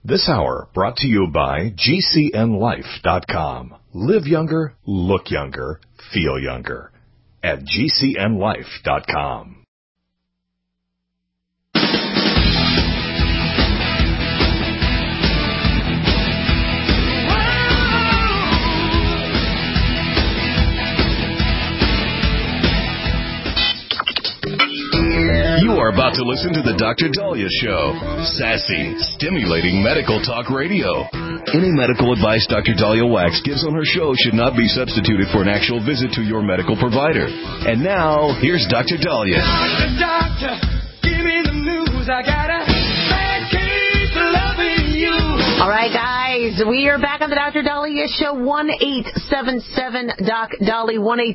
This hour brought to you by GCNLife.com. Live younger, look younger, feel younger at GCNLife.com. You are about to listen to the Dr. Daliah Show. Sassy, stimulating medical talk radio. Any medical advice Dr. Daliah Wax gives on her show should not be substituted for an actual visit to your medical provider. And now, here's Dr. Daliah. Doctor, give me the news. I got a bad case of loving you. All right, guys, we are back on the Dr. Daliah Show. 1-877-DOC-DALI,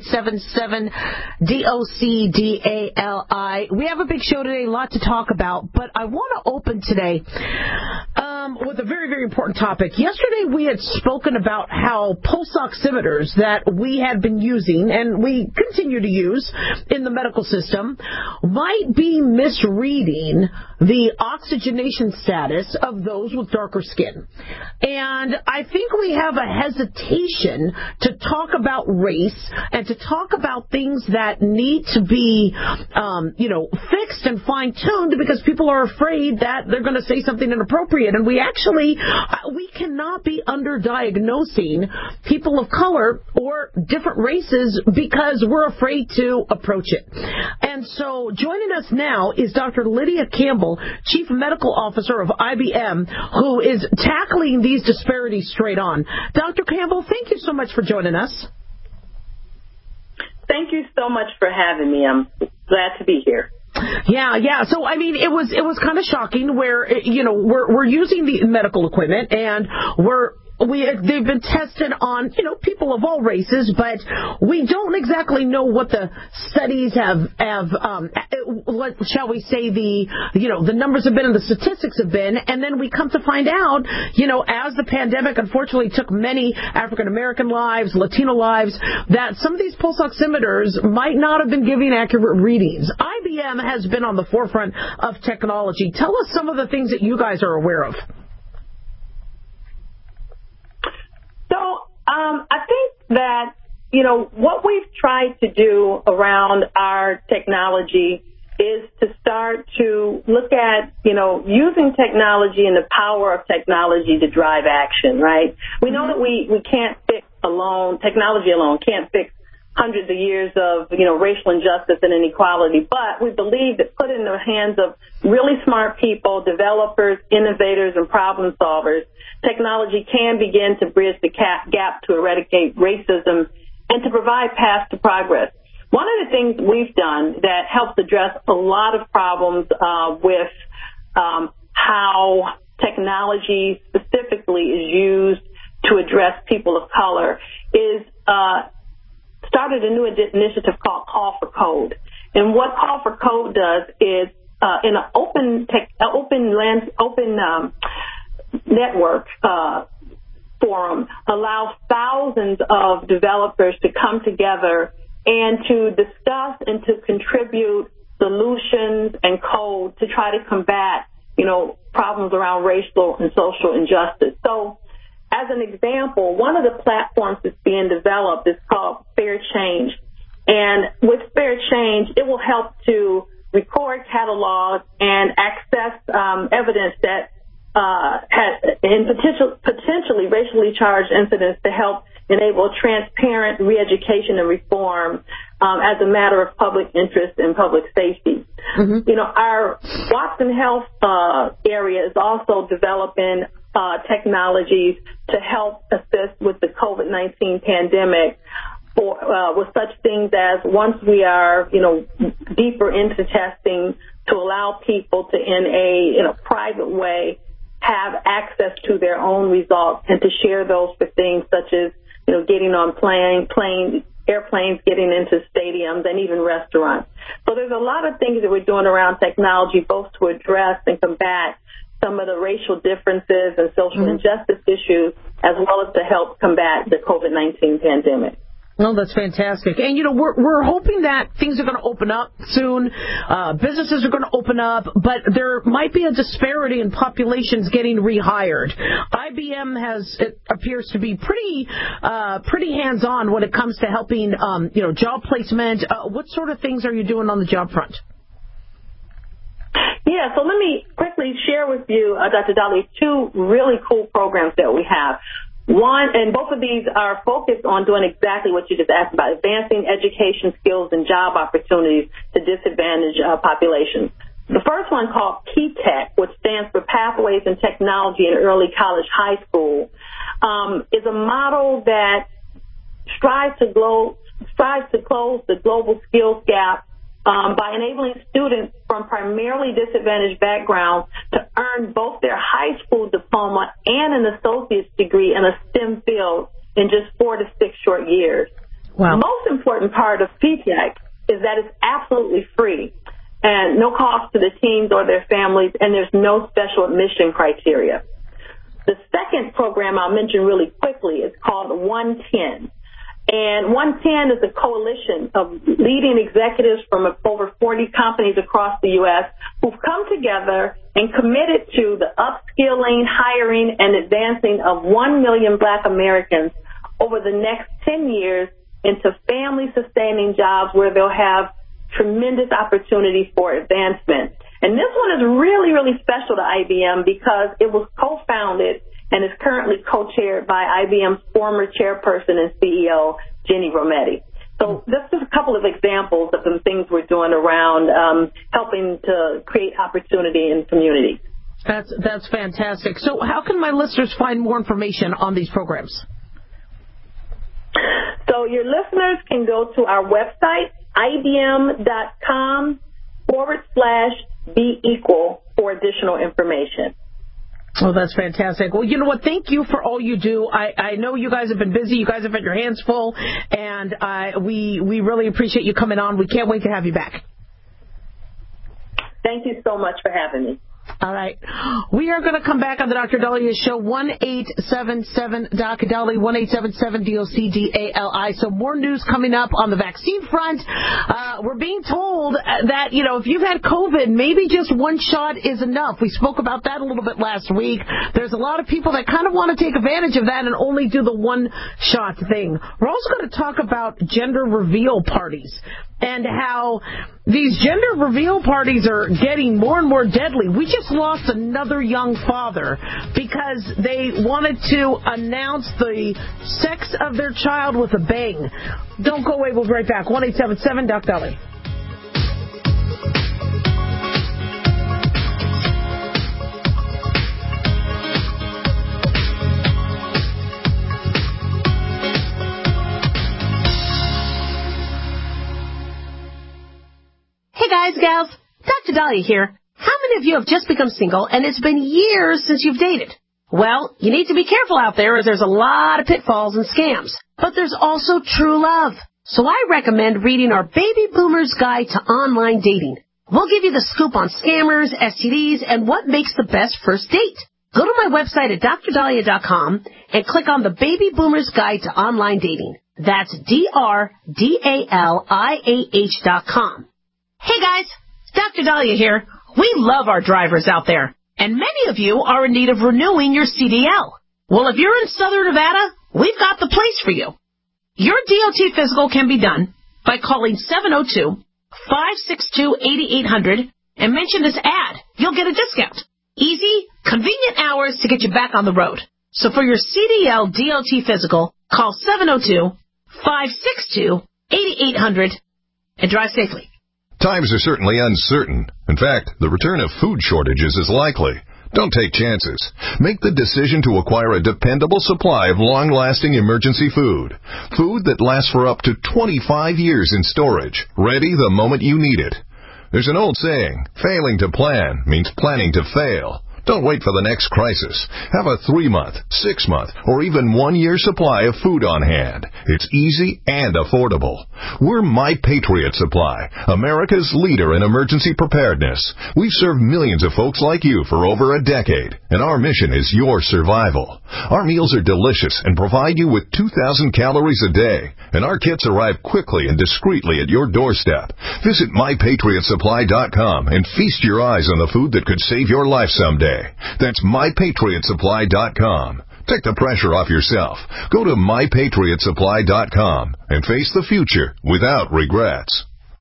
1-877-DOC-DALI. We have a big show today, a lot to talk about, but I want to open today with a very, very important topic. Yesterday we had spoken about how pulse oximeters that we had been using and we continue to use in the medical system might be misreading the oxygenation status of those with darker skin. And I think we have a hesitation to talk about race and to talk about things that need to be, fixed and fine-tuned because people are afraid that they're going to say something inappropriate. And we cannot be underdiagnosing people of color or different races because we're afraid to approach it. And so joining us now is Dr. Lydia Campbell, Chief Medical Officer of IBM, who is tackling these disparities straight on. Dr. Campbell, thank you so much for joining us. Thank you so much for having me. I'm glad to be here. Yeah. So, I mean, it was kind of shocking where, we're using the medical equipment and they've been tested on, people of all races, but we don't exactly know what the studies have shall we say, the numbers have been and the statistics have been. And then we come to find out, as the pandemic unfortunately took many African American lives, Latino lives, that some of these pulse oximeters might not have been giving accurate readings. IBM has been on the forefront of technology. Tell us some of the things that you guys are aware of. I think that, what we've tried to do around our technology is to start to look at, using technology and the power of technology to drive action, right? We know that we can't fix technology alone can't fix hundreds of years of, racial injustice and inequality, but we believe that put in the hands of really smart people, developers, innovators, and problem solvers, technology can begin to bridge the gap to eradicate racism and to provide paths to progress. One of the things we've done that helps address a lot of problems with how technology specifically is used to address people of color is started a new initiative called Call for Code. And what Call for Code does is in an open network forum allows thousands of developers to come together and to discuss and to contribute solutions and code to try to combat, problems around racial and social injustice. So, as an example, one of the platforms that's being developed is called Fair Change. And with Fair Change, it will help to record, catalog, and access evidence that in potentially racially charged incidents to help enable transparent re-education and reform as a matter of public interest and public safety. Mm-hmm. Our Watson Health area is also developing technologies to help assist with the COVID-19 pandemic with such things as once we are, deeper into testing to allow people to, in a private way, have access to their own results and to share those for things such as, getting on airplanes, getting into stadiums, and even restaurants. So there's a lot of things that we're doing around technology, both to address and combat some of the racial differences and social injustice issues, as well as to help combat the COVID-19 pandemic. Oh, that's fantastic. And, we're hoping that things are going to open up soon. Businesses are going to open up, but there might be a disparity in populations getting rehired. IBM it appears to be pretty hands-on when it comes to helping, job placement. What sort of things are you doing on the job front? Yeah, so let me quickly share with you, Dr. Dahlia, 2 really cool programs that we have. One, and both of these are focused on doing exactly what you just asked about, advancing education skills and job opportunities to disadvantaged populations. The first one, called P-TECH, which stands for Pathways in Technology in Early College High School, is a model that strives to close the global skills gap by enabling students from primarily disadvantaged backgrounds to earn both their high school diploma and an associate's degree in a STEM field in just 4 to 6 short years. Wow. The most important part of P-TECH is that it's absolutely free and no cost to the teens or their families, and there's no special admission criteria. The second program I'll mention really quickly is called 110. And 110 is a coalition of leading executives from over 40 companies across the U.S. who've come together and committed to the upskilling, hiring, and advancing of 1 million Black Americans over the next 10 years into family-sustaining jobs where they'll have tremendous opportunity for advancement. And this one is really, really special to IBM because it was co-founded and is currently co-chaired by IBM's former chairperson and CEO, Ginny Rometty. So this is a couple of examples of the things we're doing around helping to create opportunity in communities. That's fantastic. So how can my listeners find more information on these programs? So your listeners can go to our website, ibm.com/BeEqual for additional information. Oh, that's fantastic. Well, you know what? Thank you for all you do. I know you guys have been busy. You guys have had your hands full, and we really appreciate you coming on. We can't wait to have you back. Thank you so much for having me. All right. We are going to come back on the Dr. Dahlia Show, 1-877-Dr. Dahlia, 1-877-DOCDALI. So more news coming up on the vaccine front. We're being told that, if you've had COVID, maybe just one shot is enough. We spoke about that a little bit last week. There's a lot of people that kind of want to take advantage of that and only do the one-shot thing. We're also going to talk about gender reveal parties and how these gender reveal parties are getting more and more deadly. We just lost another young father because they wanted to announce the sex of their child with a bang. Don't go away. We'll be right back. 1-877-Dr. Dahlia. Hey guys, gals, Dr. Dahlia here. How many of you have just become single and it's been years since you've dated? Well, you need to be careful out there as there's a lot of pitfalls and scams. But there's also true love. So I recommend reading our Baby Boomer's Guide to Online Dating. We'll give you the scoop on scammers, STDs, and what makes the best first date. Go to my website at drdahlia.com and click on the Baby Boomer's Guide to Online Dating. That's DRDALIAH.com. Hey guys, Dr. Dahlia here. We love our drivers out there, and many of you are in need of renewing your CDL. Well, if you're in Southern Nevada, we've got the place for you. Your DOT physical can be done by calling 702-562-8800 and mention this ad. You'll get a discount. Easy, convenient hours to get you back on the road. So for your CDL DOT physical, call 702-562-8800 and drive safely. Times are certainly uncertain. In fact, the return of food shortages is likely. Don't take chances. Make the decision to acquire a dependable supply of long-lasting emergency food. Food that lasts for up to 25 years in storage, ready the moment you need it. There's an old saying, failing to plan means planning to fail. Don't wait for the next crisis. Have a 3-month, 6-month, or even 1-year supply of food on hand. It's easy and affordable. We're My Patriot Supply, America's leader in emergency preparedness. We've served millions of folks like you for over a decade, and our mission is your survival. Our meals are delicious and provide you with 2,000 calories a day, and our kits arrive quickly and discreetly at your doorstep. Visit MyPatriotSupply.com and feast your eyes on the food that could save your life someday. That's MyPatriotSupply.com. Take the pressure off yourself. Go to MyPatriotSupply.com and face the future without regrets.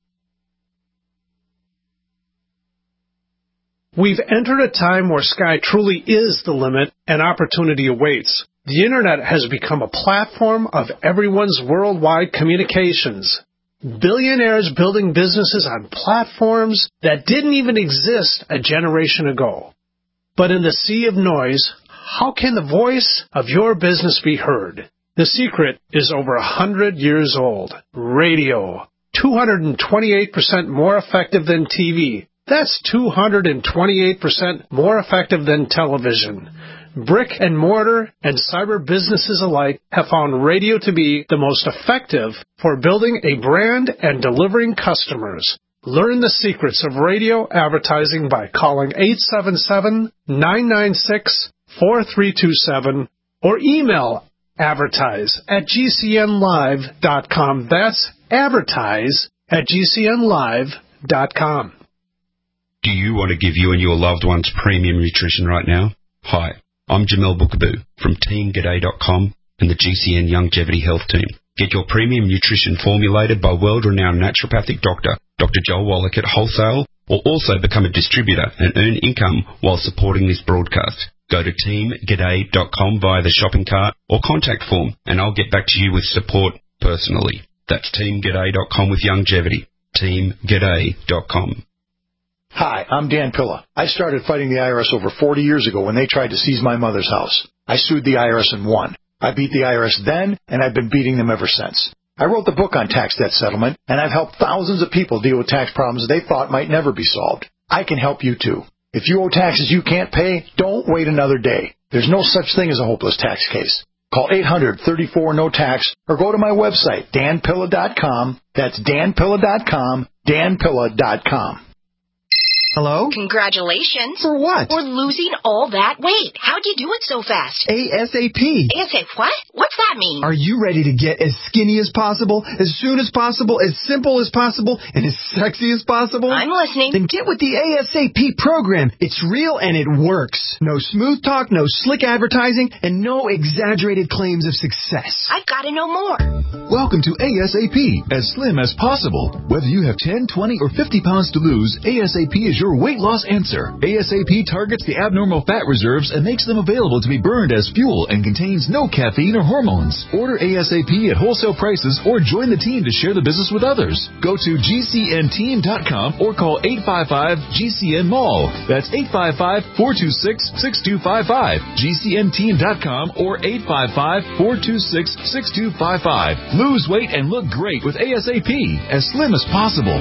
We've entered a time where sky truly is the limit and opportunity awaits. The Internet has become a platform of everyone's worldwide communications. Billionaires building businesses on platforms that didn't even exist a generation ago. But in the sea of noise, how can the voice of your business be heard? The secret is over 100 years old. Radio. 228% more effective than TV. That's 228% more effective than television. Brick and mortar and cyber businesses alike have found radio to be the most effective for building a brand and delivering customers. Learn the secrets of radio advertising by calling 877-996-4327 or email advertise@gcnlive.com. That's advertise@gcnlive.com. Do you want to give you and your loved ones premium nutrition right now? Hi, I'm Jamel Bookaboo from TeamGaday.com and the GCN Longevity Health Team. Get your premium nutrition formulated by world-renowned naturopathic doctor, Dr. Joel Wallach at wholesale, or also become a distributor and earn income while supporting this broadcast. Go to TeamGaday.com via the shopping cart or contact form, and I'll get back to you with support personally. That's TeamGaday.com with longevity. TeamGaday.com. Hi, I'm Dan Pilla. I started fighting the IRS over 40 years ago when they tried to seize my mother's house. I sued the IRS and won. I beat the IRS then, and I've been beating them ever since. I wrote the book on tax debt settlement, and I've helped thousands of people deal with tax problems they thought might never be solved. I can help you too. If you owe taxes you can't pay, don't wait another day. There's no such thing as a hopeless tax case. Call 800-34-NO-TAX or go to my website, danpilla.com. That's danpilla.com, danpilla.com. Hello? Congratulations. For what? For losing all that weight. How'd you do it so fast? ASAP. ASAP what? What's that mean? Are you ready to get as skinny as possible, as soon as possible, as simple as possible, and as sexy as possible? I'm listening. Then get with the ASAP program. It's real and it works. No smooth talk, no slick advertising, and no exaggerated claims of success. I've got to know more. Welcome to ASAP, as slim as possible. Whether you have 10, 20, or 50 pounds to lose, ASAP is your weight loss answer. ASAP targets the abnormal fat reserves and makes them available to be burned as fuel and contains no caffeine or hormones. Order ASAP at wholesale prices or join the team to share the business with others. Go to GCNteam.com or call 855-GCN-MALL. That's 855-426-6255. GCNteam.com or 855-426-6255. Lose weight and look great with ASAP, as slim as possible.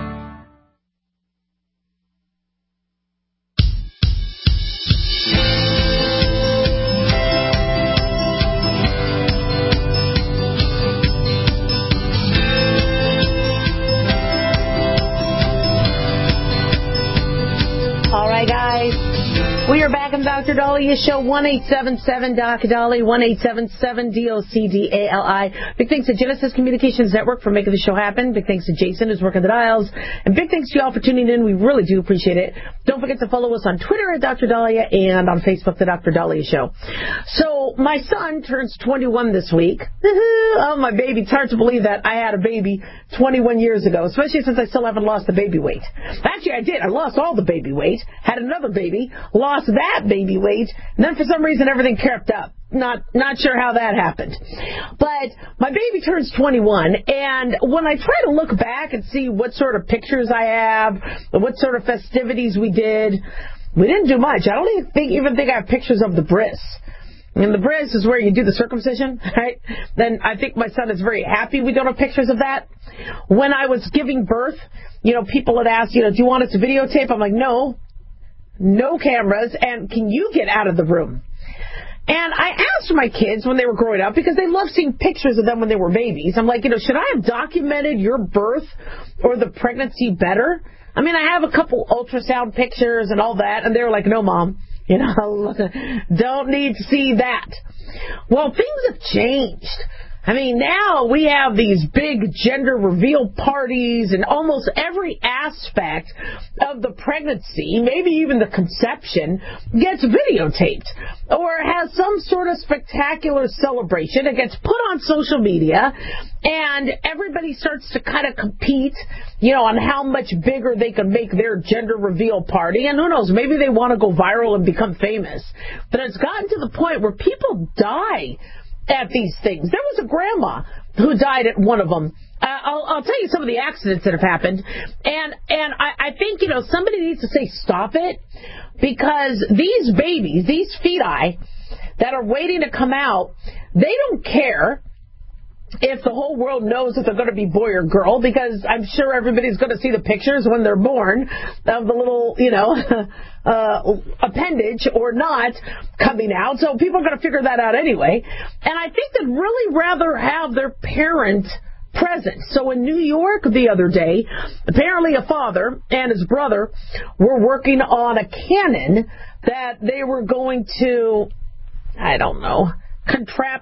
We are back on Dr. Daliah Show, 1-877-Doc-Dolly, 1-877-DOCDALI. Big thanks to Genesis Communications Network for making the show happen. Big thanks to Jason, who's working the dials. And big thanks to you all for tuning in. We really do appreciate it. Don't forget to follow us on Twitter at Dr. Daliah and on Facebook, The Dr. Daliah Show. So, my son turns 21 this week. Oh, my baby. It's hard to believe that I had a baby 21 years ago, especially since I still haven't lost the baby weight. Actually, I did. I lost all the baby weight, had another baby, lost that baby weight, and then for some reason everything crept up. Not sure how that happened. But my baby turns 21, and when I try to look back and see what sort of pictures I have, what sort of festivities we did, we didn't do much. I don't even think I have pictures of the bris. And the bris is where you do the circumcision, right? Then I think my son is very happy we don't have pictures of that. When I was giving birth, people had asked, do you want us to videotape? I'm like, no. no cameras, and can you get out of the room? And I asked my kids when they were growing up, because they love seeing pictures of them when they were babies. I'm like, should I have documented your birth or the pregnancy better? I mean, I have a couple ultrasound pictures and all that, and they're like, no, Mom, don't need to see that. Well, things have changed. I mean, now we have these big gender reveal parties, and almost every aspect of the pregnancy, maybe even the conception, gets videotaped or has some sort of spectacular celebration. It gets put on social media, and everybody starts to kind of compete, on how much bigger they can make their gender reveal party. And who knows, maybe they want to go viral and become famous. But it's gotten to the point where people die at these things. There was a grandma who died at one of them. I'll tell you some of the accidents that have happened. And I think, somebody needs to say stop it, because these babies, these feti that are waiting to come out, they don't care if the whole world knows if they're going to be boy or girl, because I'm sure everybody's going to see the pictures when they're born of the little, appendage or not coming out. So people are going to figure that out anyway. And I think they'd really rather have their parent present. So in New York the other day, apparently a father and his brother were working on a cannon that they were going to, contract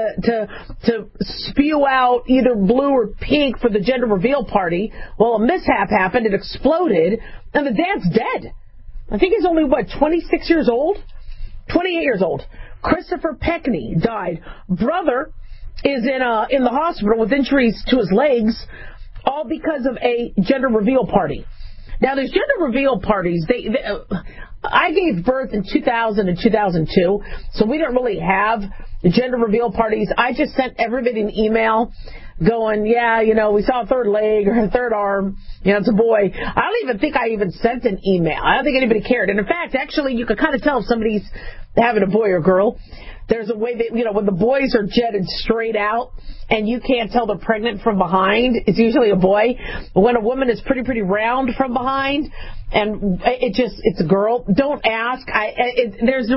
to spew out either blue or pink for the gender reveal party. Well, a mishap happened. It exploded, and the dad's dead. I think he's only, 26 years old? 28 years old. Christopher Peckney died. Brother is in the hospital with injuries to his legs, all because of a gender reveal party. Now, these gender reveal parties, I gave birth in 2000 and 2002, so we didn't really have gender reveal parties. I just sent everybody an email going, we saw a third leg or a third arm. It's a boy. I don't even think I even sent an email. I don't think anybody cared. And in fact, actually, you could kind of tell if somebody's having a boy or girl. There's a way that, when the boys are jetted straight out and you can't tell they're pregnant from behind, it's usually a boy. But when a woman is pretty round from behind and it's a girl, don't ask. There's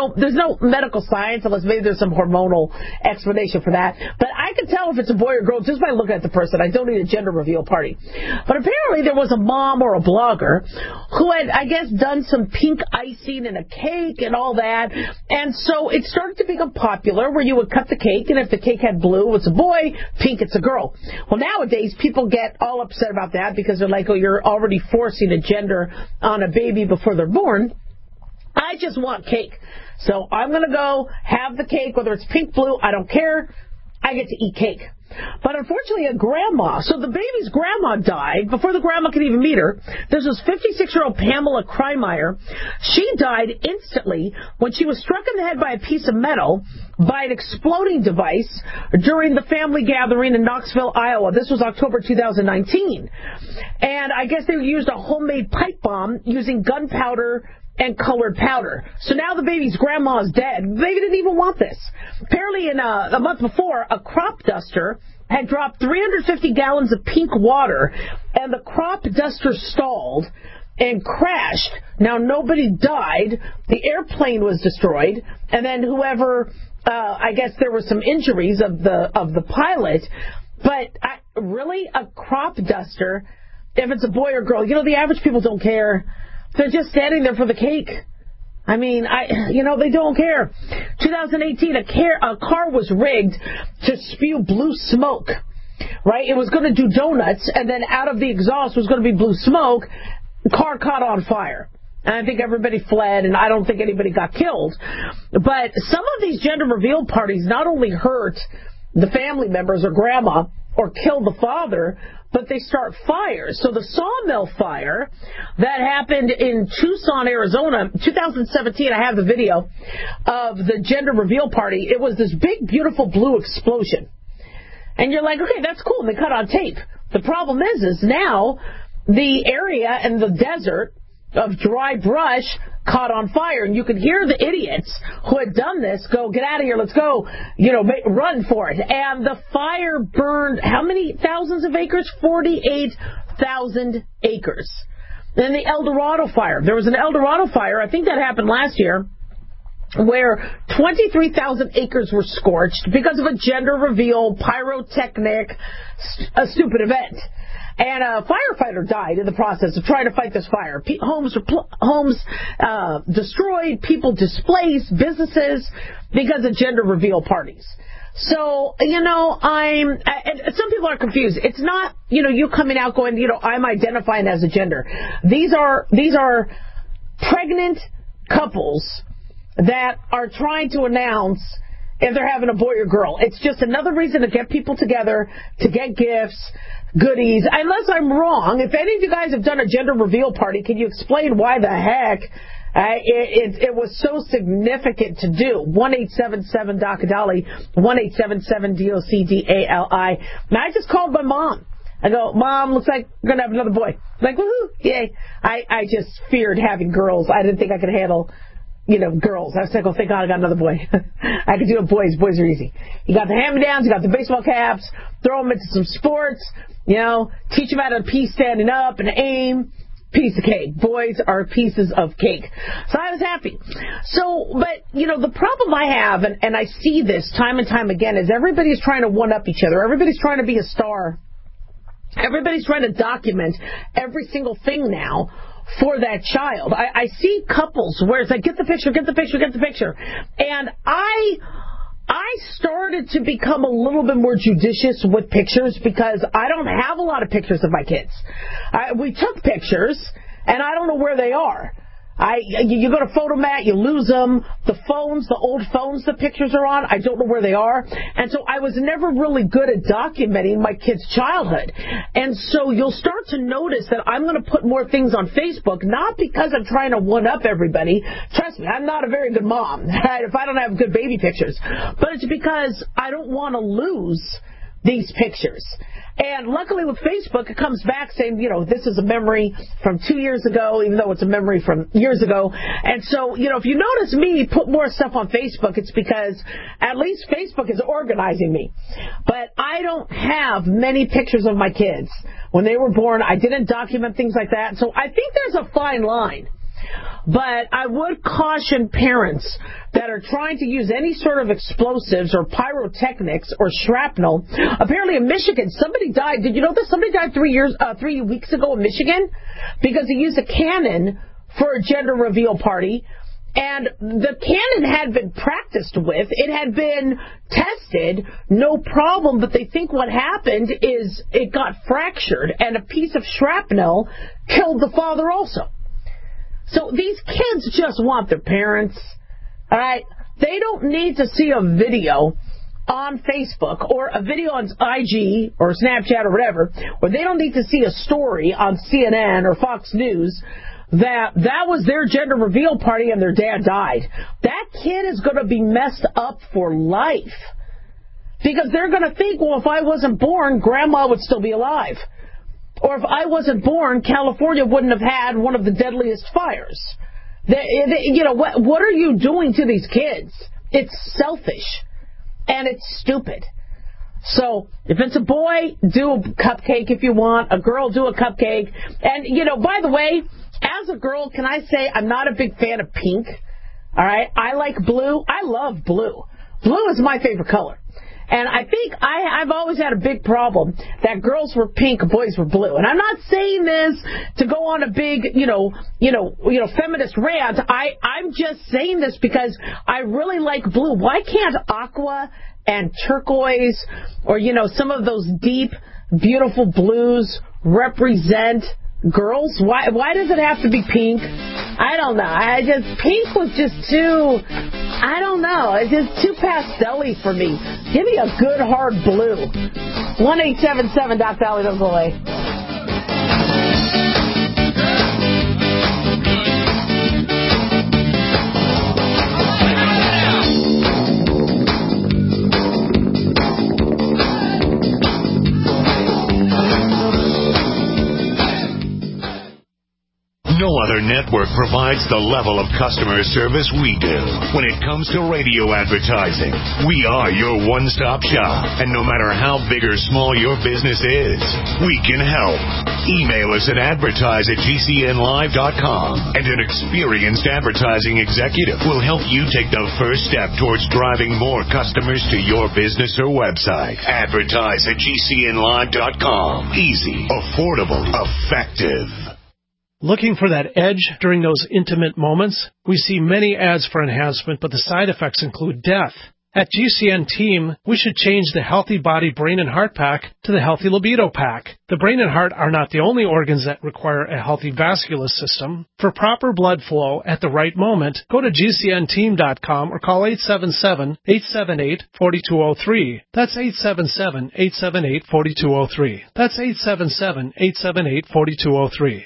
no medical science, unless maybe there's some hormonal explanation for that. But I can tell if it's a boy or girl just by looking at the person. I don't need a gender reveal party. But apparently there was a mom or a blogger who had, I guess, done some pink icing and a cake and all that. And so it started to become popular where you would cut the cake, and if the cake had blue, it's a boy, pink, it's a girl. Well, nowadays people get all upset about that because they're like, oh, you're already forcing a gender on a baby before they're born. I just want cake. So I'm going to go have the cake, whether it's pink, blue, I don't care. I get to eat cake. But unfortunately, a grandma, so the baby's grandma died before the grandma could even meet her. This was 56-year-old Pamela Krymeyer. She died instantly when she was struck in the head by a piece of metal by an exploding device during the family gathering in Knoxville, Iowa. This was October 2019. And I guess they used a homemade pipe bomb using gunpowder and colored powder. So now the baby's grandma is dead. The baby didn't even want this. Apparently, a month before, a crop duster had dropped 350 gallons of pink water, and the crop duster stalled and crashed. Now, nobody died. The airplane was destroyed, and then whoever, I guess there were some injuries of the pilot. But really, a crop duster, if it's a boy or girl, the average people don't care. They're just standing there for the cake. I mean, they don't care. 2018, a car was rigged to spew blue smoke, right? It was going to do donuts, and then out of the exhaust was going to be blue smoke. The car caught on fire. And I think everybody fled, and I don't think anybody got killed. But some of these gender reveal parties not only hurt the family members or grandma or kill the father, but they start fires. So the sawmill fire that happened in Tucson, Arizona, 2017, I have the video of the gender reveal party. It was this big, beautiful blue explosion. And you're like, okay, that's cool. And they cut on tape. The problem is now the area and the desert of dry brush caught on fire, and you could hear the idiots who had done this go, get out of here, let's go, run for it. And the fire burned how many thousands of acres? 48,000 acres. And the El Dorado fire. There was an El Dorado fire, I think that happened last year, where 23,000 acres were scorched because of a gender reveal, pyrotechnic, a stupid event. And a firefighter died in the process of trying to fight this fire. Homes destroyed, people displaced, businesses because of gender reveal parties. So, and some people are confused. It's not, you coming out going, I'm identifying as a gender. These are pregnant couples that are trying to announce if they're having a boy or girl. It's just another reason to get people together, to get gifts, goodies. Unless I'm wrong, if any of you guys have done a gender reveal party, can you explain why the heck it was so significant to do? 1-877-DOC-A-DOLLY, 1-877-DOC-DALI. Now, I just called my mom. I go, Mom, looks like we're going to have another boy. Like, woohoo, yay. I just feared having girls. I didn't think I could handle, girls. I was like, oh, thank God I got another boy. I could do it boys. Boys are easy. You got the hand-me-downs, you got the baseball caps, throw them into some sports, teach them how to pee standing up and aim. Piece of cake. Boys are pieces of cake. So I was happy. But the problem I have, and I see this time and time again, is everybody's trying to one-up each other. Everybody's trying to be a star. Everybody's trying to document every single thing now for that child. I see couples where it's like, get the picture. And I started to become a little bit more judicious with pictures because I don't have a lot of pictures of my kids. We took pictures, and I don't know where they are. You go to Photomat, you lose them. The old phones the pictures are on, I don't know where they are. And so I was never really good at documenting my kids' childhood. And so you'll start to notice that I'm going to put more things on Facebook, not because I'm trying to one-up everybody. Trust me, I'm not a very good mom if I don't have good baby pictures. But it's because I don't want to lose these pictures. And luckily with Facebook, it comes back saying, this is a memory from 2 years ago, even though it's a memory from years ago. And so, if you notice me put more stuff on Facebook, it's because at least Facebook is organizing me. But I don't have many pictures of my kids. When they were born, I didn't document things like that. So I think there's a fine line. But I would caution parents that are trying to use any sort of explosives or pyrotechnics or shrapnel. Apparently in Michigan, somebody died. Did you know this? Somebody died 3 weeks ago in Michigan because he used a cannon for a gender reveal party. And the cannon had been practiced with. It had been tested, no problem. But they think what happened is it got fractured and a piece of shrapnel killed the father also. So these kids just want their parents, all right? They don't need to see a video on Facebook or a video on IG or Snapchat or whatever, or they don't need to see a story on CNN or Fox News that was their gender reveal party and their dad died. That kid is going to be messed up for life because they're going to think, well, if I wasn't born, Grandma would still be alive. Or if I wasn't born, California wouldn't have had one of the deadliest fires. What are you doing to these kids? It's selfish. And it's stupid. So, if it's a boy, do a cupcake if you want. A girl, do a cupcake. And, by the way, as a girl, can I say I'm not a big fan of pink? All right? I like blue. I love blue. Blue is my favorite color. And I think I've always had a big problem that girls were pink, boys were blue. And I'm not saying this to go on a big, feminist rant. I'm just saying this because I really like blue. Why can't aqua and turquoise or, some of those deep, beautiful blues represent girls? Why does it have to be pink? I don't know. Pink was just too, I don't know. It's just too pastel-y for me. Give me a good hard blue. 1-877-DOC-DOLLY, don't go away. No other network provides the level of customer service we do. When it comes to radio advertising, we are your one-stop shop. And no matter how big or small your business is, we can help. Email us at advertise@gcnlive.com, and an experienced advertising executive will help you take the first step towards driving more customers to your business or website. Advertise at gcnlive.com. Easy, affordable, effective. Looking for that edge during those intimate moments? We see many ads for enhancement, but the side effects include death. At GCN Team, we should change the Healthy Body, Brain, and Heart Pack to the Healthy Libido Pack. The brain and heart are not the only organs that require a healthy vascular system. For proper blood flow at the right moment, go to GCNteam.com or call 877-878-4203. That's 877-878-4203. That's 877-878-4203.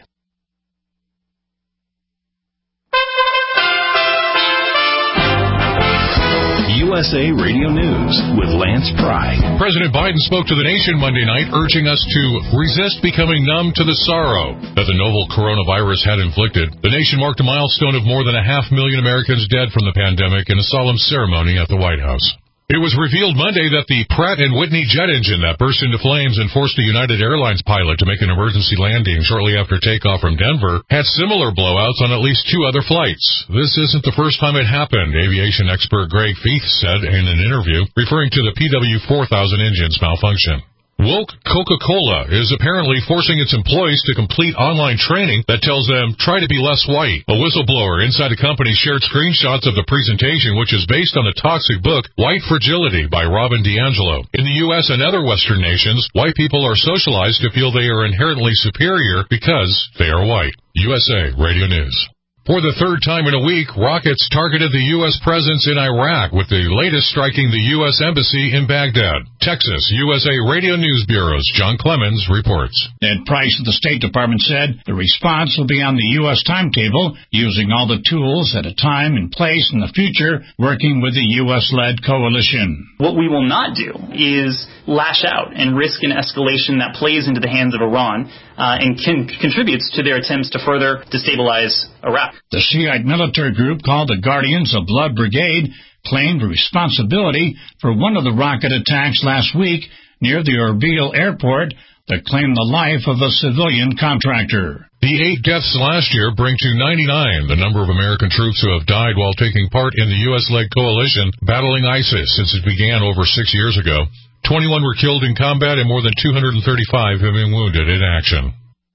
USA Radio News with Lance Pry. President Biden spoke to the nation Monday night, urging us to resist becoming numb to the sorrow that the novel coronavirus had inflicted. The nation marked a milestone of more than 500,000 Americans dead from the pandemic in a solemn ceremony at the White House. It was revealed Monday that the Pratt & Whitney jet engine that burst into flames and forced a United Airlines pilot to make an emergency landing shortly after takeoff from Denver had similar blowouts on at least 2 other flights. This isn't the first time it happened, aviation expert Greg Feith said in an interview, referring to the PW4000 engine's malfunction. Woke Coca-Cola is apparently forcing its employees to complete online training that tells them, try to be less white. A whistleblower inside the company shared screenshots of the presentation, which is based on the toxic book, White Fragility by Robin DiAngelo. In the U.S. and other Western nations, white people are socialized to feel they are inherently superior because they are white. USA Radio News. For the third time in a week, rockets targeted the U.S. presence in Iraq, with the latest striking the U.S. Embassy in Baghdad. Texas USA Radio News Bureau's John Clemens reports. Ned Price of the State Department said the response will be on the U.S. timetable, using all the tools at a time and place in the future, working with the U.S.-led coalition. What we will not do is lash out and risk an escalation that plays into the hands of Iran and contributes to their attempts to further destabilize Iraq. The Shiite military group called the Guardians of Blood Brigade claimed responsibility for one of the rocket attacks last week near the Erbil airport that claimed the life of a civilian contractor. The 8 deaths last year bring to 99 the number of American troops who have died while taking part in the U.S.-led coalition battling ISIS since it began over 6 years ago. 21 were killed in combat and more than 235 have been wounded in action.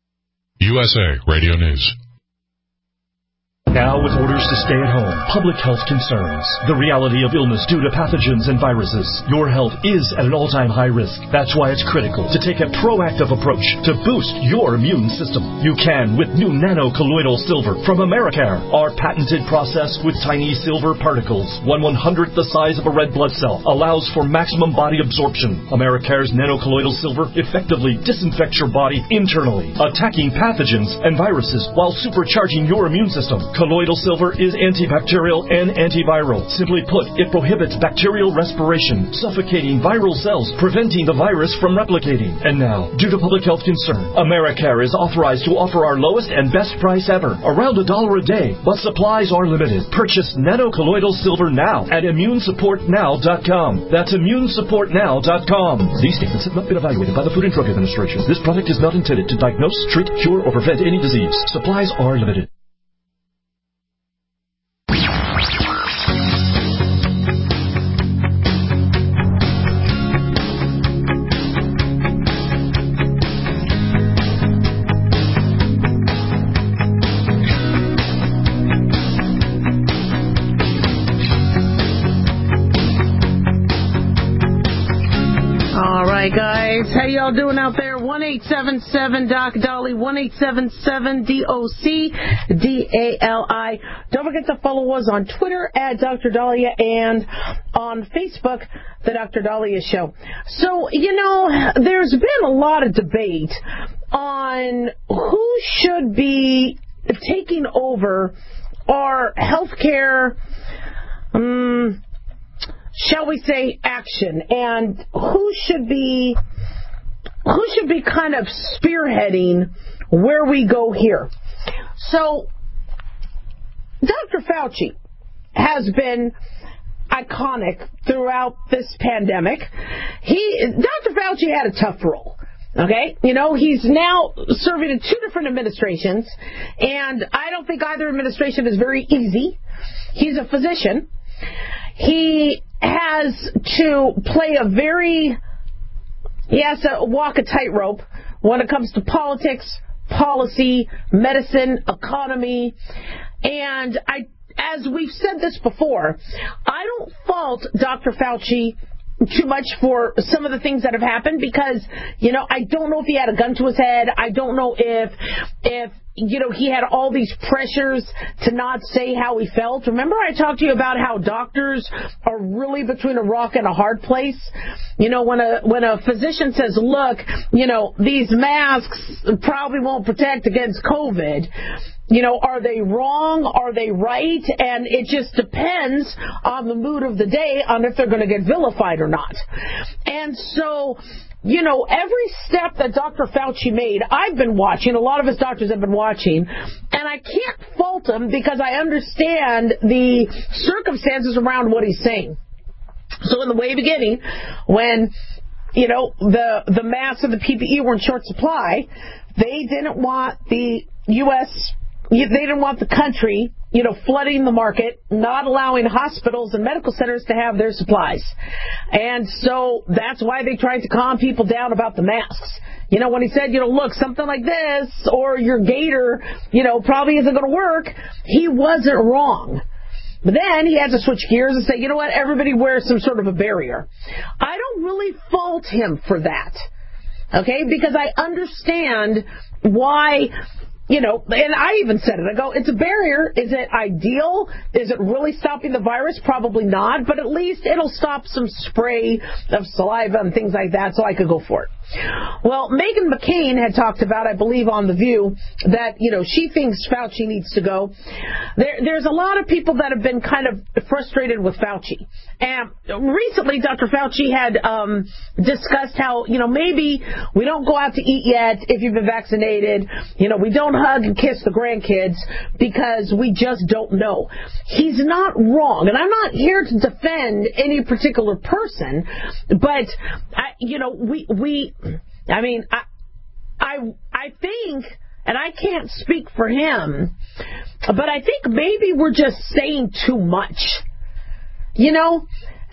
USA Radio News. Now with orders to stay at home, public health concerns, the reality of illness due to pathogens and viruses, your health is at an all-time high risk. That's why it's critical to take a proactive approach to boost your immune system. You can with new nano-colloidal silver from Americare. Our patented process with tiny silver particles, 1/100th the size of a red blood cell, allows for maximum body absorption. Americare's nano-colloidal silver effectively disinfects your body internally, attacking pathogens and viruses while supercharging your immune system. Colloidal silver is antibacterial and antiviral. Simply put, it prohibits bacterial respiration, suffocating viral cells, preventing the virus from replicating. And now, due to public health concern, Americare is authorized to offer our lowest and best price ever, around $1 a day, but supplies are limited. Purchase nano-colloidal silver now at immunesupportnow.com. That's immunesupportnow.com. These statements have not been evaluated by the Food and Drug Administration. This product is not intended to diagnose, treat, cure, or prevent any disease. Supplies are limited. Guys, how y'all doing out there? 1-877-DOC-DOLLY, 1-877-DOC-DALI. Don't forget to follow us on Twitter at Dr. Dahlia and on Facebook, The Dr. Dahlia Show. So, there's been a lot of debate on who should be taking over our healthcare, shall we say, action, and who should be kind of spearheading where we go here. So Dr. Fauci has been iconic throughout this pandemic. Dr. Fauci had a tough role. Okay? You know, he's now serving in 2 different administrations, and I don't think either administration is very easy. He's a physician. He has to walk a tightrope when it comes to politics, policy, medicine, economy, and as we've said this before, I don't fault Dr. Fauci too much for some of the things that have happened because, you know, I don't know if he had a gun to his head. I don't know if you know, he had all these pressures to not say how he felt. Remember I talked to you about how doctors are really between a rock and a hard place? You know, when a physician says, look, you know, these masks probably won't protect against COVID, you know, are they wrong? Are they right? And it just depends on the mood of the day on if they're going to get vilified or not. And so, you know, every step that Dr. Fauci made, I've been watching, a lot of his doctors have been watching, and I can't fault him because I understand the circumstances around what he's saying. So in the way beginning, when, you know, the masks and the PPE were in short supply, they didn't want the U.S., they didn't want the country, you know, flooding the market, not allowing hospitals and medical centers to have their supplies. And so that's why they tried to calm people down about the masks. You know, when he said, you know, look, something like this or your gator, you know, probably isn't going to work, he wasn't wrong. But then he had to switch gears and say, you know what, everybody wears some sort of a barrier. I don't really fault him for that, okay, because I understand why. You know, and I even said it. I go, it's a barrier. Is it ideal? Is it really stopping the virus? Probably not, but at least it'll stop some spray of saliva and things like that, so I could go for it. Well, Meghan McCain had talked about, I believe, on The View, that, you know, she thinks Fauci needs to go. There's a lot of people that have been kind of frustrated with Fauci. And recently, Dr. Fauci had discussed how, you know, maybe we don't go out to eat yet if you've been vaccinated. You know, we don't hug and kiss the grandkids because we just don't know. He's not wrong. And I'm not here to defend any particular person, but, I think, and I can't speak for him, but I think maybe we're just saying too much. You know,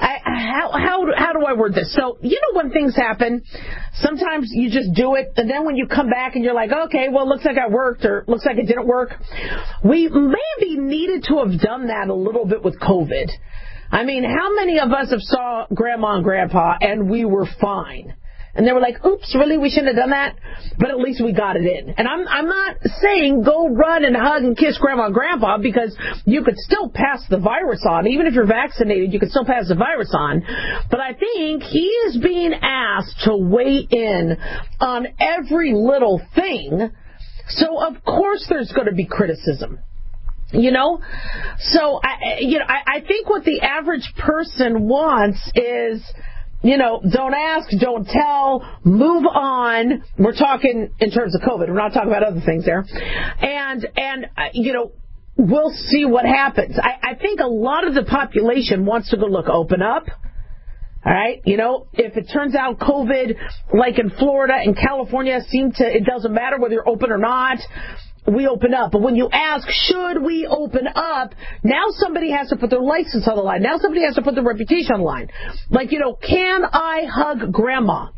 how do I word this? So, you know, when things happen, sometimes you just do it, and then when you come back and you're like, okay, well, looks like I worked, or looks like it didn't work. We maybe needed to have done that a little bit with COVID. I mean, how many of us have saw Grandma and Grandpa and we were fine? And they were like, oops, really? We shouldn't have done that? But at least we got it in. And I'm not saying go run and hug and kiss Grandma and Grandpa, because you could still pass the virus on. Even if you're vaccinated, you could still pass the virus on. But I think he is being asked to weigh in on every little thing. So, of course, there's going to be criticism. You know? So, I think what the average person wants is, you know, don't ask, don't tell, move on. We're talking in terms of COVID. We're not talking about other things there. And you know, we'll see what happens. I think a lot of the population wants to go, look, open up. All right? You know, if it turns out COVID, like in Florida and California, it doesn't matter whether you're open or not, we open up. But when you ask, should we open up, now somebody has to put their license on the line. Now somebody has to put their reputation on the line. Like, you know, can I hug Grandma?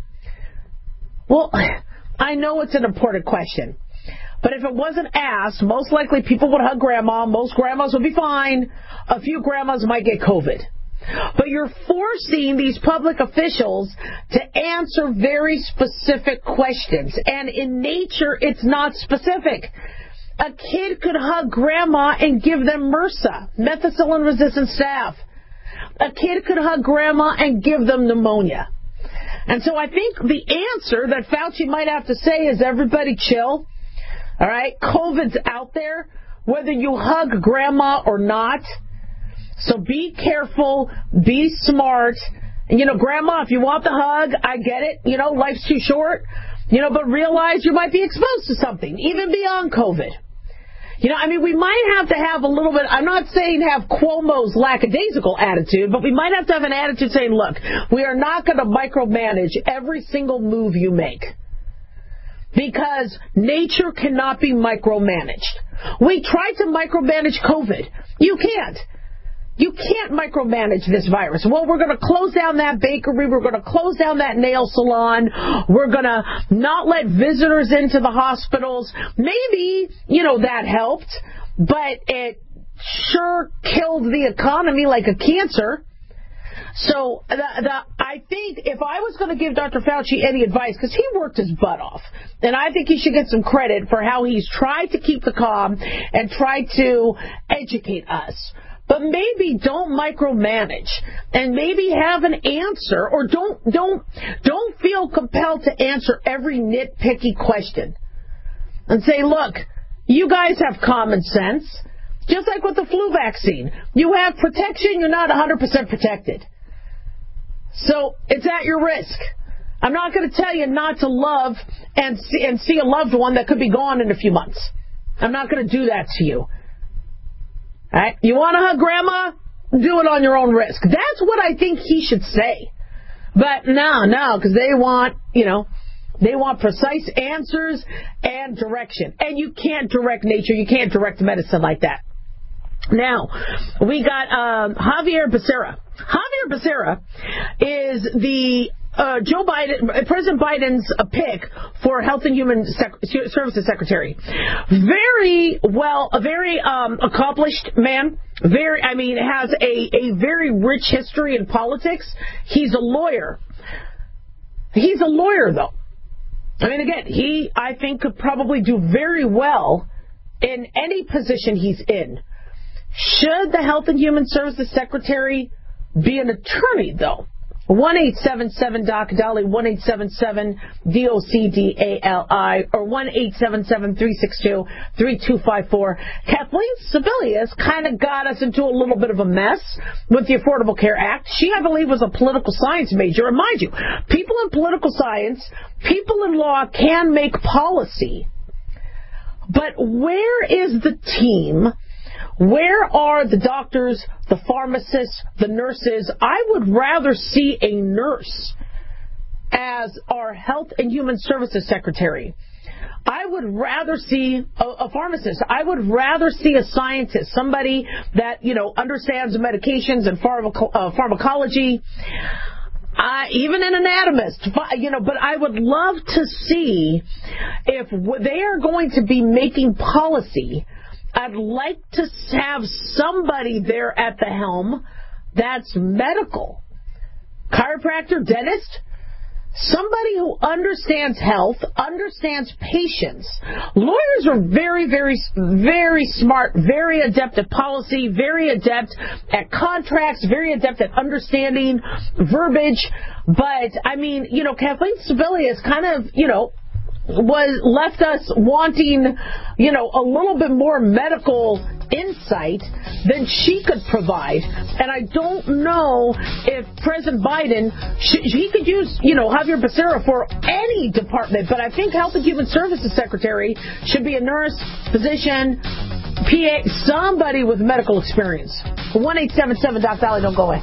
Well, I know it's an important question. But if it wasn't asked, most likely people would hug Grandma. Most grandmas would be fine. A few grandmas might get COVID. But you're forcing these public officials to answer very specific questions. And in nature, it's not specific. A kid could hug Grandma and give them MRSA, methicillin-resistant staph. A kid could hug Grandma and give them pneumonia. And so I think the answer that Fauci might have to say is, everybody chill. All right? COVID's out there, whether you hug Grandma or not. So be careful, be smart. And, you know, Grandma, if you want the hug, I get it. You know, life's too short. You know, but realize you might be exposed to something, even beyond COVID. You know, I mean, we might have to have a little bit, I'm not saying have Cuomo's lackadaisical attitude, but we might have to have an attitude saying, look, we are not going to micromanage every single move you make. Because nature cannot be micromanaged. We tried to micromanage COVID. You can't. You can't micromanage this virus. Well, we're going to close down that bakery. We're going to close down that nail salon. We're going to not let visitors into the hospitals. Maybe, that helped, but it sure killed the economy like a cancer. So I think if I was going to give Dr. Fauci any advice, because he worked his butt off, and I think he should get some credit for how he's tried to keep the calm and tried to educate us. But maybe don't micromanage, and maybe have an answer, or don't feel compelled to answer every nitpicky question. And say, look, you guys have common sense. Just like with the flu vaccine. You have protection, you're not 100% protected. So it's at your risk. I'm not going to tell you not to love and see a loved one that could be gone in a few months. I'm not going to do that to you. All right? You want to hug grandma? Do it on your own risk. That's what I think he should say. But no, because they want, they want precise answers and direction. And you can't direct nature. You can't direct medicine like that. Now, we got Javier Becerra. Javier Becerra is the President Biden's pick for Health and Human Services Secretary. Very accomplished man. Has a very rich history in politics. He's a lawyer. He's a lawyer, though. Again, he, I think, could probably do very well in any position he's in. Should the Health and Human Services Secretary be an attorney, though? 1-877-DOC-DALI, 1-877-DOC-DALI, or 1-877-362-3254. Kathleen Sebelius kind of got us into a little bit of a mess with the Affordable Care Act. She, I believe, was a political science major. And mind you, people in political science, people in law can make policy. But where is the team? Where are the doctors, the pharmacists, the nurses? I would rather see a nurse as our Health and Human Services Secretary. I would rather see a pharmacist. I would rather see a scientist, somebody that, understands medications and pharmacology. Even an anatomist, but I would love to see if they are going to be making policy. I'd like to have somebody there at the helm that's medical. Chiropractor, dentist, somebody who understands health, understands patients. Lawyers are very, very, very smart, very adept at policy, very adept at contracts, very adept at understanding verbiage. But, Kathleen Sebelius kind of, left us wanting, a little bit more medical insight than she could provide. And I don't know if President Biden, he could use, Javier Becerra for any department, but I think Health and Human Services Secretary should be a nurse, physician, PA, somebody with medical experience. 1-877-DOC-DALI, don't go away.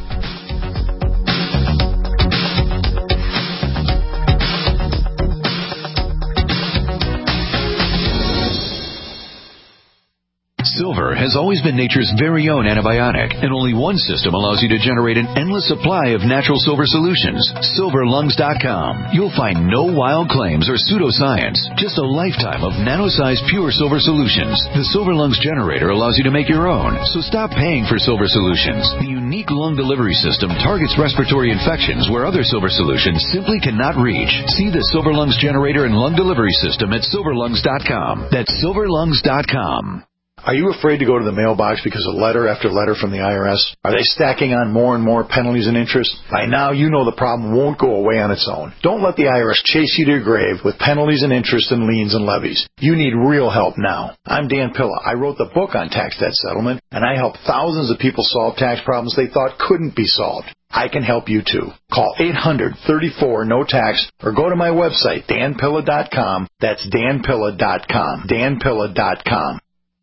Silver has always been nature's very own antibiotic, and only one system allows you to generate an endless supply of natural silver solutions. SilverLungs.com. You'll find no wild claims or pseudoscience, just a lifetime of nano-sized pure silver solutions. The Silver Lungs generator allows you to make your own, so stop paying for silver solutions. The unique lung delivery system targets respiratory infections where other silver solutions simply cannot reach. See the Silver Lungs generator and lung delivery system at SilverLungs.com. That's SilverLungs.com. Are you afraid to go to the mailbox because of letter after letter from the IRS? Are they stacking on more and more penalties and interest? By now, you know the problem won't go away on its own. Don't let the IRS chase you to your grave with penalties and interest and liens and levies. You need real help now. I'm Dan Pilla. I wrote the book on tax debt settlement, and I help thousands of people solve tax problems they thought couldn't be solved. I can help you too. Call 800-34-NO-TAX or go to my website, danpilla.com. That's danpilla.com. danpilla.com.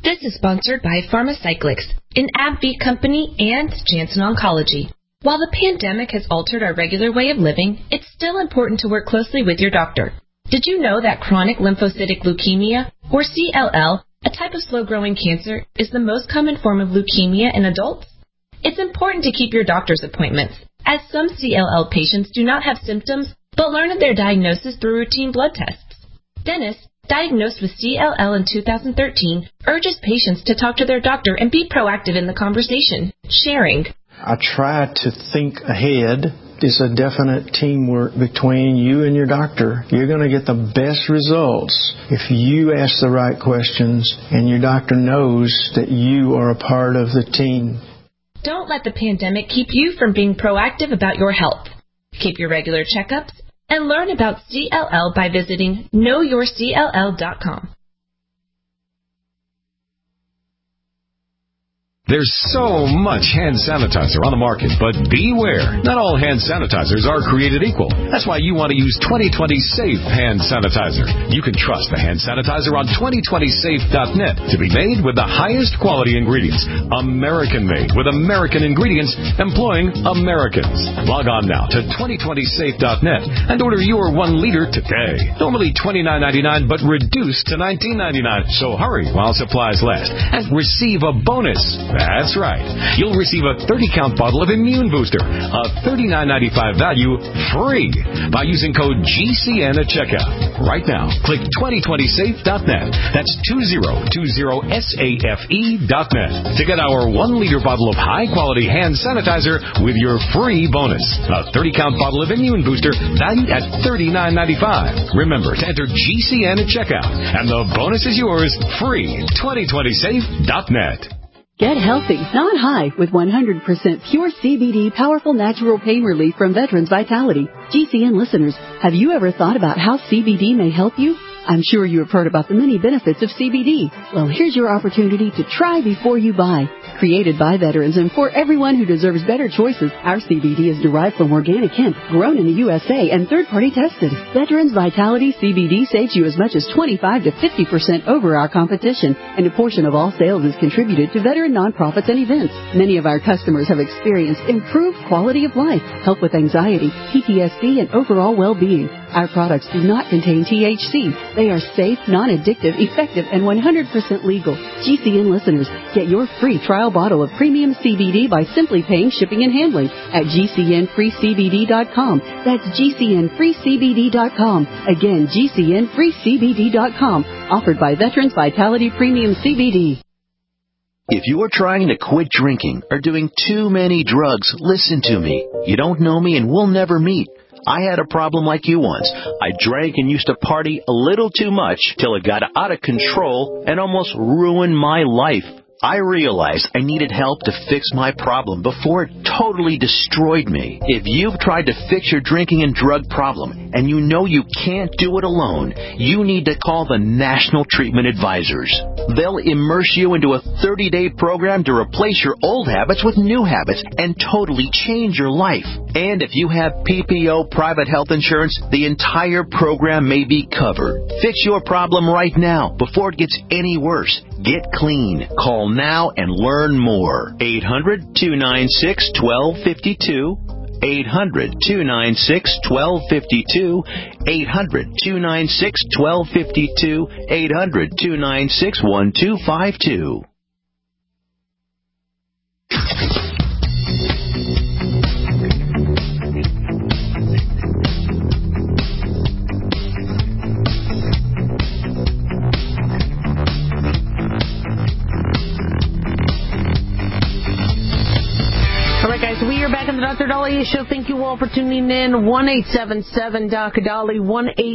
This is sponsored by Pharmacyclics, an AbbVie company, and Janssen Oncology. While the pandemic has altered our regular way of living, it's still important to work closely with your doctor. Did you know that chronic lymphocytic leukemia, or CLL, a type of slow-growing cancer, is the most common form of leukemia in adults? It's important to keep your doctor's appointments, as some CLL patients do not have symptoms but learn of their diagnosis through routine blood tests. Dennis, diagnosed with CLL in 2013, urges patients to talk to their doctor and be proactive in the conversation, sharing. I try to think ahead. It's a definite teamwork between you and your doctor. You're going to get the best results if you ask the right questions and your doctor knows that you are a part of the team. Don't let the pandemic keep you from being proactive about your health. Keep your regular checkups and learn about CLL by visiting knowyourcll.com. There's so much hand sanitizer on the market, but beware. Not all hand sanitizers are created equal. That's why you want to use 2020 Safe Hand Sanitizer. You can trust the hand sanitizer on 2020safe.net to be made with the highest quality ingredients. American-made with American ingredients employing Americans. Log on now to 2020safe.net and order your 1 liter today. Normally $29.99, but reduced to $19.99. So hurry while supplies last and receive a bonus. That's right. You'll receive a 30-count bottle of Immune Booster, a $39.95 value, free by using code GCN at checkout. Right now, click 2020safe.net. That's 2020safe.net to get our 1-liter bottle of high-quality hand sanitizer with your free bonus. A 30-count bottle of Immune Booster valued at $39.95. Remember to enter GCN at checkout, and the bonus is yours free. 2020safe.net. Get healthy, not high, with 100% pure CBD powerful natural pain relief from Veterans Vitality. GCN listeners, have you ever thought about how CBD may help you? I'm sure you have heard about the many benefits of CBD. Well, here's your opportunity to try before you buy. Created by veterans and for everyone who deserves better choices, our CBD is derived from organic hemp, grown in the USA, and third-party tested. Veterans Vitality CBD saves you as much as 25 to 50% over our competition, and a portion of all sales is contributed to veteran nonprofits and events. Many of our customers have experienced improved quality of life, help with anxiety, PTSD, and overall well-being. Our products do not contain THC. They are safe, non-addictive, effective, and 100% legal. GCN listeners, get your free trial bottle of premium CBD by simply paying shipping and handling at GCNFreeCBD.com. That's GCNFreeCBD.com. Again, GCNFreeCBD.com. Offered by Veterans Vitality Premium CBD. If you're trying to quit drinking or doing too many drugs, listen to me. You don't know me and we'll never meet. I had a problem like you once. I drank and used to party a little too much till it got out of control and almost ruined my life. I realized I needed help to fix my problem before it totally destroyed me. If you've tried to fix your drinking and drug problem and you know you can't do it alone, you need to call the National Treatment Advisors. They'll immerse you into a 30-day program to replace your old habits with new habits and totally change your life. And if you have PPO private health insurance, the entire program may be covered. Fix your problem right now before it gets any worse. Get clean. Call now and learn more. 800-296-1252. 800-296-1252. 800-296-1252. 800-296-1252. We are back in the Dr. Daliah Show. Thank you all for tuning in. 1-877-Dr.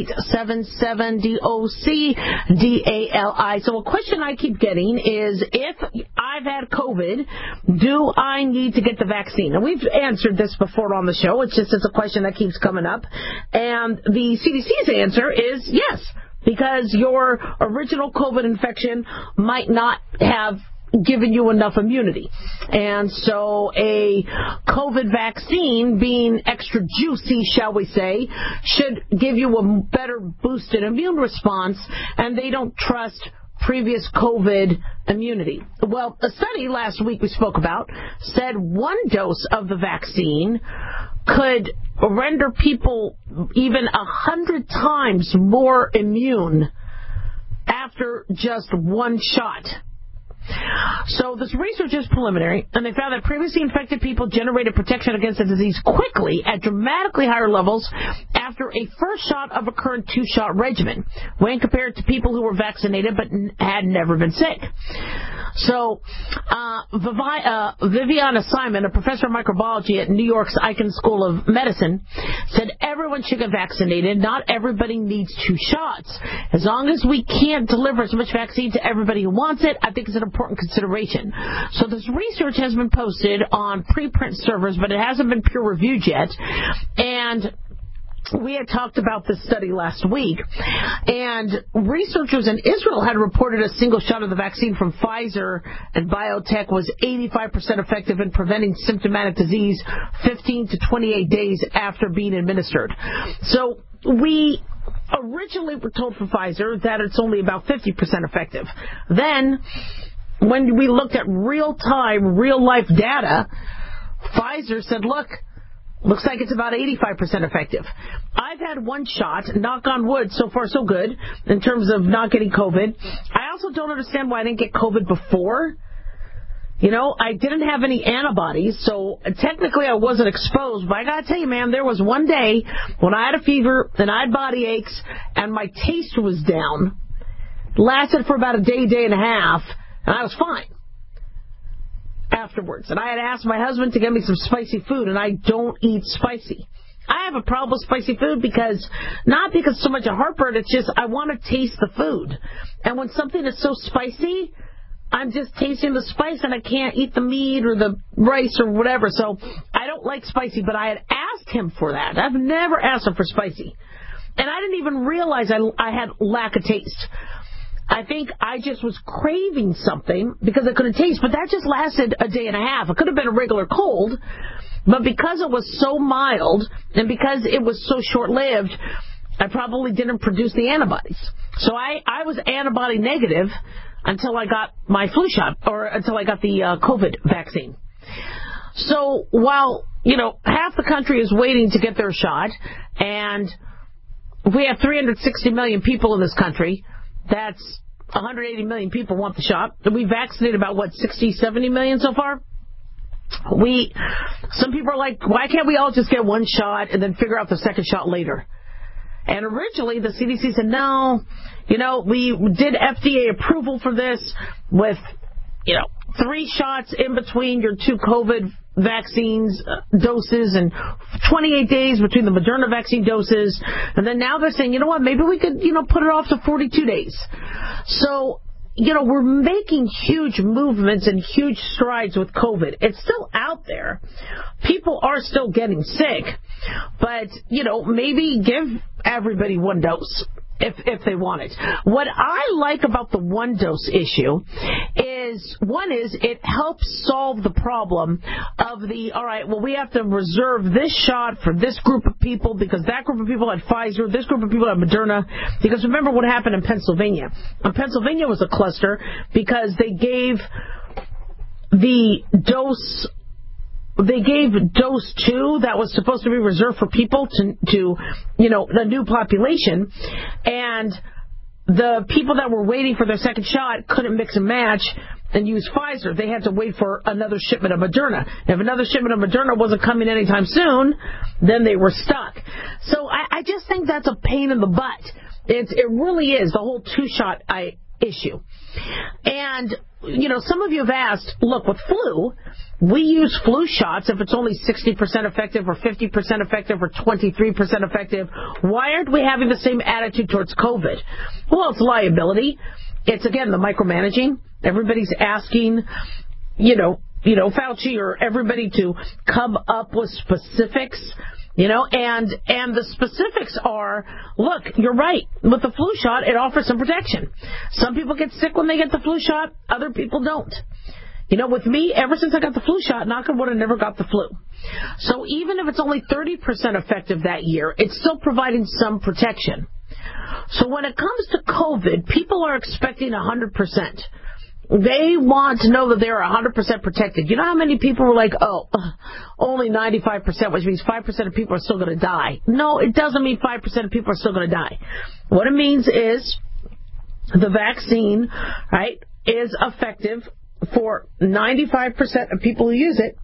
1-877-DOC-DALI. So a question I keep getting is, if I've had COVID, do I need to get the vaccine? And we've answered this before on the show. It's just a question that keeps coming up. And the CDC's answer is yes, because your original COVID infection might not have given you enough immunity. And so a COVID vaccine, being extra juicy, shall we say, should give you a better boosted immune response, and they don't trust previous COVID immunity. Well, a study last week we spoke about said one dose of the vaccine could render people even 100 times more immune after just one shot. So this research is preliminary, and they found that previously infected people generated protection against the disease quickly at dramatically higher levels after a first shot of a current two-shot regimen when compared to people who were vaccinated but had never been sick. So Viviana Simon, a professor of microbiology at New York's Icahn School of Medicine, said everyone should get vaccinated. Not everybody needs two shots. As long as we can't deliver as much vaccine to everybody who wants it, I think it's an important consideration. So this research has been posted on preprint servers, but it hasn't been peer-reviewed yet. And we had talked about this study last week, and researchers in Israel had reported a single shot of the vaccine from Pfizer and BioNTech was 85% effective in preventing symptomatic disease 15 to 28 days after being administered. So we originally were told for Pfizer that it's only about 50% effective. Then, when we looked at real-time, real-life data, Pfizer said, look, looks like it's about 85% effective. I've had one shot, knock on wood, so far so good, in terms of not getting COVID. I also don't understand why I didn't get COVID before. You know, I didn't have any antibodies, so technically I wasn't exposed. But I got to tell you, man, there was one day when I had a fever and I had body aches and my taste was down. It lasted for about a day, day and a half, and I was fine afterwards. And I had asked my husband to get me some spicy food, and I don't eat spicy. I have a problem with spicy food not because so much of heartburn, it's just I want to taste the food. And when something is so spicy, I'm just tasting the spice and I can't eat the meat or the rice or whatever. So I don't like spicy, but I had asked him for that. I've never asked him for spicy. And I didn't even realize I had lack of taste. I think I just was craving something because I couldn't taste, but that just lasted a day and a half. It could have been a regular cold, but because it was so mild and because it was so short-lived, I probably didn't produce the antibodies. So I was antibody negative until I got my flu shot or until I got the COVID vaccine. So while, half the country is waiting to get their shot, and we have 360 million people in this country, that's 180 million people want the shot. We vaccinated about, 60, 70 million so far? Some people are like, why can't we all just get one shot and then figure out the second shot later? And originally the CDC said, no, we did FDA approval for this with, 3 shots in between your 2 COVID vaccines doses and 28 days between the Moderna vaccine doses. And then now they're saying, you know what, maybe we could, put it off to 42 days. So, we're making huge movements and huge strides with COVID. It's still out there. People are still getting sick. But, maybe give everybody one dose if they want it. What I like about the one dose issue is it helps solve the problem of we have to reserve this shot for this group of people because that group of people had Pfizer, this group of people had Moderna. Because remember what happened in Pennsylvania. Pennsylvania was a cluster because they gave dose 2 that was supposed to be reserved for people to the new population, and the people that were waiting for their second shot couldn't mix and match and use Pfizer. They had to wait for another shipment of Moderna. If another shipment of Moderna wasn't coming anytime soon, then they were stuck. So I just think that's a pain in the butt. It really is, the whole 2-shot issue. And, some of you have asked, look, with flu, we use flu shots if it's only 60% effective or 50% effective or 23% effective. Why aren't we having the same attitude towards COVID? Well, it's liability. It's, again, the micromanaging. Everybody's asking, Fauci or everybody to come up with specifics. And the specifics are, look, you're right. With the flu shot, it offers some protection. Some people get sick when they get the flu shot. Other people don't. With me, ever since I got the flu shot, knock on wood, I never got the flu. So even if it's only 30% effective that year, it's still providing some protection. So when it comes to COVID, people are expecting 100%. They want to know that they're 100% protected. You know how many people were like, oh, only 95%, which means 5% of people are still going to die. No, it doesn't mean 5% of people are still going to die. What it means is the vaccine, right, is effective for 95% of people who use it.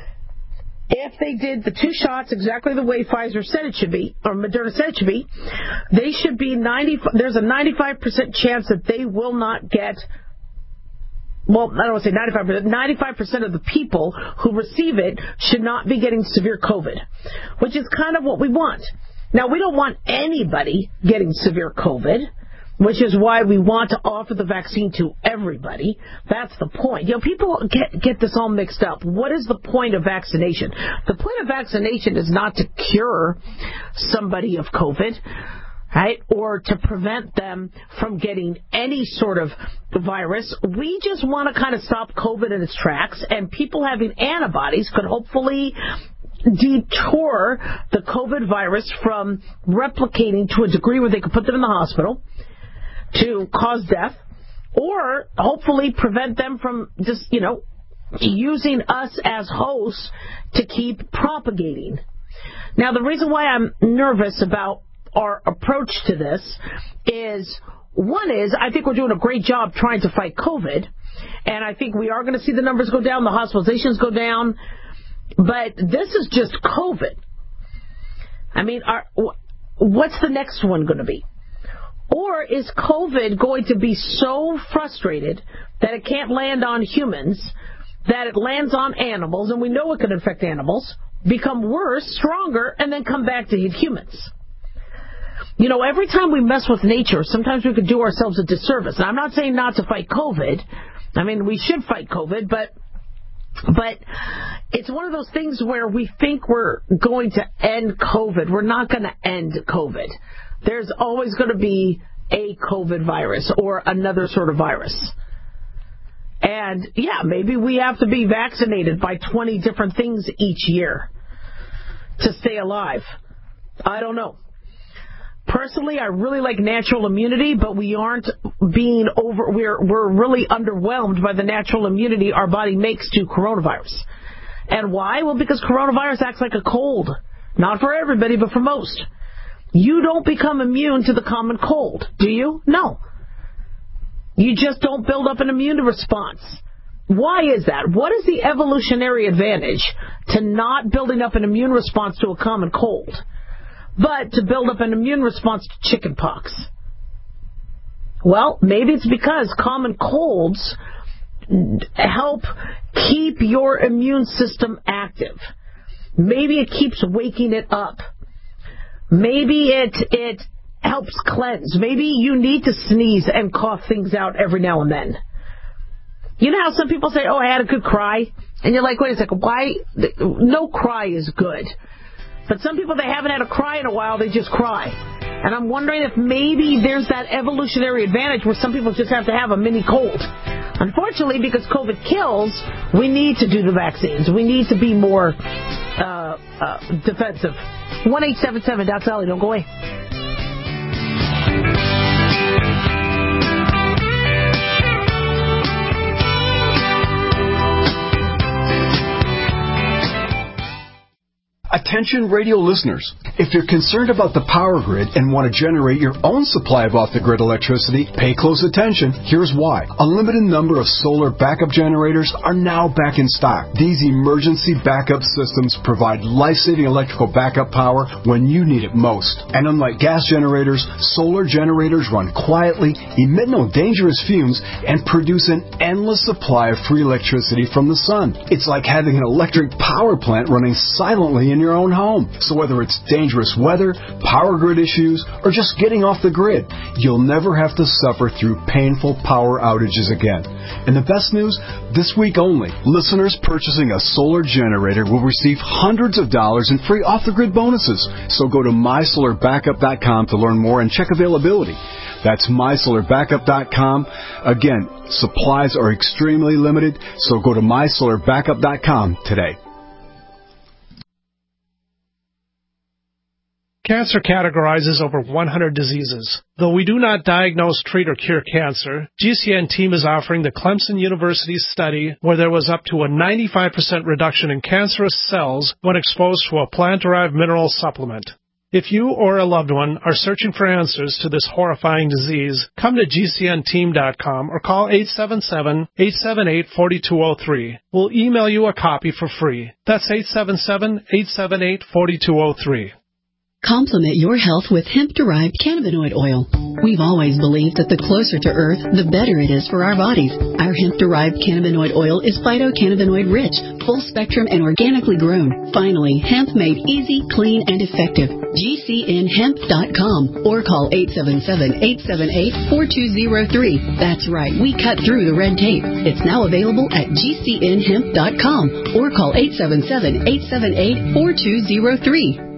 If they did the 2 shots exactly the way Pfizer said it should be, or Moderna said it should be, they should be there's a 95% chance that they will not get, well, I don't want to say 95%, 95% of the people who receive it should not be getting severe COVID, which is kind of what we want. Now, we don't want anybody getting severe COVID, which is why we want to offer the vaccine to everybody. That's the point. You know, people get this all mixed up. What is the point of vaccination? The point of vaccination is not to cure somebody of COVID, right, or to prevent them from getting any sort of virus. We just want to kind of stop COVID in its tracks, and people having antibodies could hopefully detour the COVID virus from replicating to a degree where they could put them in the hospital to cause death, or hopefully prevent them from just, using us as hosts to keep propagating. Now, the reason why I'm nervous about our approach to this is, one is, I think we're doing a great job trying to fight COVID, and I think we are going to see the numbers go down, the hospitalizations go down, but this is just COVID. I mean, what's the next one going to be? Or is COVID going to be so frustrated that it can't land on humans, that it lands on animals, and we know it can infect animals, become worse, stronger, and then come back to hit humans? You know, every time we mess with nature, sometimes we could do ourselves a disservice. And I'm not saying not to fight COVID. I mean, we should fight COVID, but it's one of those things where we think we're going to end COVID. We're not going to end COVID. There's always going to be a COVID virus or another sort of virus. And, yeah, maybe we have to be vaccinated by 20 different things each year to stay alive. I don't know. Personally, I really like natural immunity, but we aren't being we're really underwhelmed by the natural immunity our body makes to coronavirus. And why? Well, because coronavirus acts like a cold. Not for everybody, but for most. You don't become immune to the common cold, do you? No. You just don't build up an immune response. Why is that? What is the evolutionary advantage to not building up an immune response to a common cold, but to build up an immune response to chickenpox? Well, maybe it's because common colds help keep your immune system active. Maybe it keeps waking it up. Maybe it helps cleanse. Maybe you need to sneeze and cough things out every now and then. You know how some people say, oh, I had a good cry? And you're like, wait a second, why? No cry is good. But some people, they haven't had a cry in a while, they just cry. And I'm wondering if maybe there's that evolutionary advantage where some people just have to have a mini cold. Unfortunately, because COVID kills, we need to do the vaccines. We need to be more defensive. 1-877, Doc Sally, don't go away. Attention radio listeners. If you're concerned about the power grid and want to generate your own supply of off-the-grid electricity, pay close attention. Here's why. A limited number of solar backup generators are now back in stock. These emergency backup systems provide life-saving electrical backup power when you need it most. And unlike gas generators, solar generators run quietly, emit no dangerous fumes, and produce an endless supply of free electricity from the sun. It's like having an electric power plant running silently in your own home. So whether it's dangerous weather, power grid issues, or just getting off the grid, you'll never have to suffer through painful power outages again. And the best news, this week only, listeners purchasing a solar generator will receive hundreds of dollars in free off-the-grid bonuses. So go to mysolarbackup.com to learn more and check availability. That's mysolarbackup.com. Again, supplies are extremely limited, so go to mysolarbackup.com today. Cancer categorizes over 100 diseases. Though we do not diagnose, treat, or cure cancer, GCN team is offering the Clemson University study where there was up to a 95% reduction in cancerous cells when exposed to a plant-derived mineral supplement. If you or a loved one are searching for answers to this horrifying disease, come to GCNteam.com or call 877-878-4203. We'll email you a copy for free. That's 877-878-4203. Complement your health with hemp-derived cannabinoid oil. We've always believed that the closer to Earth, the better it is for our bodies. Our hemp-derived cannabinoid oil is phytocannabinoid-rich, full-spectrum, and organically grown. Finally, hemp made easy, clean, and effective. GCNhemp.com or call 877-878-4203. That's right, we cut through the red tape. It's now available at GCNhemp.com or call 877-878-4203.